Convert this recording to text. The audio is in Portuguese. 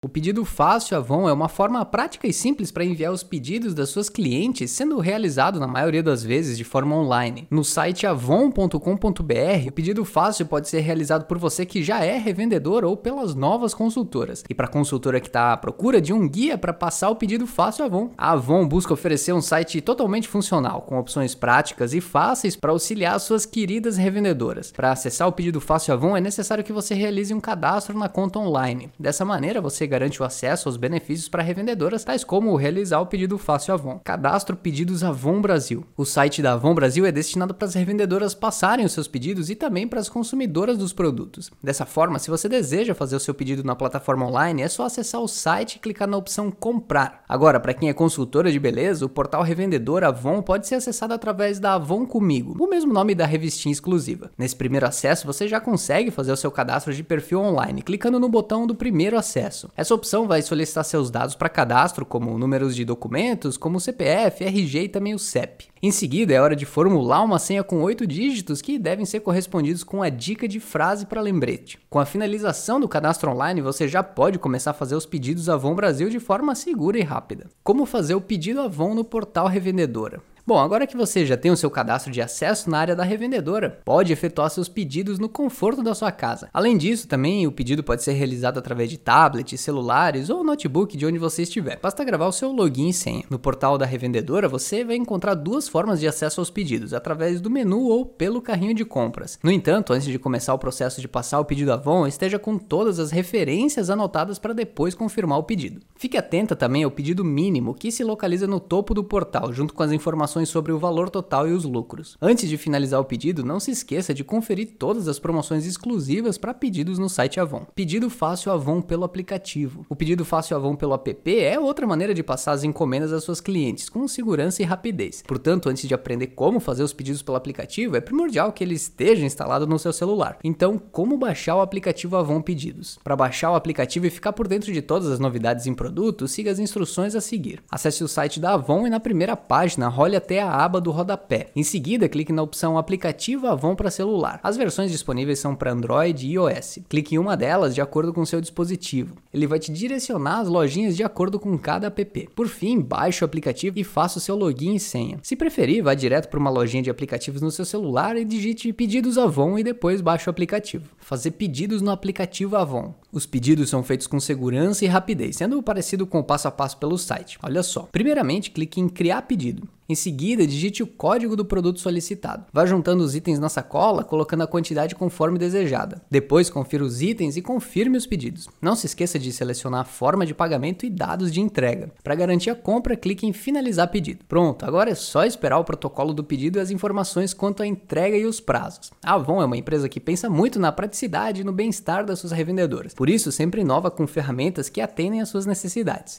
O pedido fácil Avon é uma forma prática e simples para enviar os pedidos das suas clientes, sendo realizado na maioria das vezes de forma online. No site avon.com.br, o pedido fácil pode ser realizado por você que já é revendedor ou pelas novas consultoras. E para a consultora que está à procura de um guia para passar o pedido fácil Avon, a Avon busca oferecer um site totalmente funcional, com opções práticas e fáceis para auxiliar suas queridas revendedoras. Para acessar o pedido fácil Avon é necessário que você realize um cadastro na conta online. Dessa maneira, você garante o acesso aos benefícios para revendedoras, tais como realizar o pedido fácil Avon. Cadastro Pedidos Avon Brasil. O site da Avon Brasil é destinado para as revendedoras passarem os seus pedidos e também para as consumidoras dos produtos. Dessa forma, se você deseja fazer o seu pedido na plataforma online, é só acessar o site e clicar na opção Comprar. Agora, para quem é consultora de beleza, o portal revendedor Avon pode ser acessado através da Avon Comigo, o mesmo nome da revistinha exclusiva. Nesse primeiro acesso, você já consegue fazer o seu cadastro de perfil online, clicando no botão do primeiro acesso. Essa opção vai solicitar seus dados para cadastro, como números de documentos, como CPF, RG e também o CEP. Em seguida, é hora de formular uma senha com 8 dígitos que devem ser correspondidos com a dica de frase para lembrete. Com a finalização do cadastro online, você já pode começar a fazer os pedidos Avon Brasil de forma segura e rápida. Como fazer o pedido Avon no portal Revendedora? Bom, agora que você já tem o seu cadastro de acesso na área da revendedora, pode efetuar seus pedidos no conforto da sua casa. Além disso, também o pedido pode ser realizado através de tablets, celulares ou notebook de onde você estiver. Basta gravar o seu login e senha. No portal da revendedora, você vai encontrar duas formas de acesso aos pedidos, através do menu ou pelo carrinho de compras. No entanto, antes de começar o processo de passar o pedido Avon, esteja com todas as referências anotadas para depois confirmar o pedido. Fique atenta também ao pedido mínimo, que se localiza no topo do portal, junto com as informações sobre o valor total e os lucros. Antes de finalizar o pedido, não se esqueça de conferir todas as promoções exclusivas para pedidos no site Avon. Pedido fácil Avon pelo aplicativo. O pedido fácil Avon pelo app é outra maneira de passar as encomendas às suas clientes, com segurança e rapidez. Portanto, antes de aprender como fazer os pedidos pelo aplicativo, é primordial que ele esteja instalado no seu celular. Então, como baixar o aplicativo Avon Pedidos? Para baixar o aplicativo e ficar por dentro de todas as novidades em produtos, siga as instruções a seguir. Acesse o site da Avon e na primeira página, role até a aba do rodapé. Em seguida, clique na opção Aplicativo Avon para celular. As versões disponíveis são para Android e iOS. Clique em uma delas de acordo com seu dispositivo. Ele vai te direcionar às lojinhas de acordo com cada app. Por fim, baixe o aplicativo e faça o seu login e senha. Se preferir, vá direto para uma lojinha de aplicativos no seu celular e digite Pedidos Avon e depois baixe o aplicativo. Fazer pedidos no aplicativo Avon. Os pedidos são feitos com segurança e rapidez, sendo parecido com o passo a passo pelo site. Olha só. Primeiramente, clique em Criar Pedido. Em seguida, digite o código do produto solicitado. Vá juntando os itens na sacola, colocando a quantidade conforme desejada. Depois, confira os itens e confirme os pedidos. Não se esqueça de selecionar a forma de pagamento e dados de entrega. Para garantir a compra, clique em Finalizar pedido. Pronto, agora é só esperar o protocolo do pedido e as informações quanto à entrega e os prazos. A Avon é uma empresa que pensa muito na praticidade e no bem-estar das suas revendedoras. Por isso, sempre inova com ferramentas que atendem às suas necessidades.